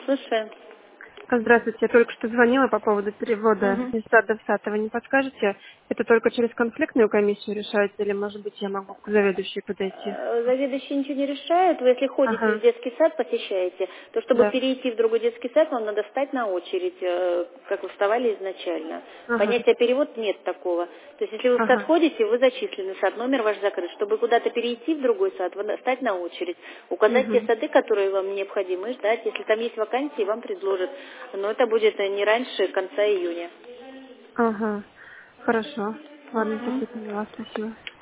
Слушаю. Здравствуйте, я только что звонила по поводу перевода Мгм. из сада в сад. Вы не подскажете, это только через конфликтную комиссию решается, или, может быть, я могу к заведующей подойти? Заведующий ничего не решает. Вы если ходите в Ага, детский сад, посещаете, то чтобы да, перейти в другой детский сад, вам надо встать на очередь, как вы вставали изначально. ага, Понятия перевод нет такого. То есть если вы в сад ага, ходите, вы зачислены в сад, номер ваш закрыт. Чтобы куда-то перейти в другой сад, надо встать на очередь, указать те угу, сады, которые вам необходимы, ждать. Если там есть вакансии, вам предложат. Но это будет не раньше конца июня. ага, хорошо. Ладно, Мгм. теперь поняла, спасибо.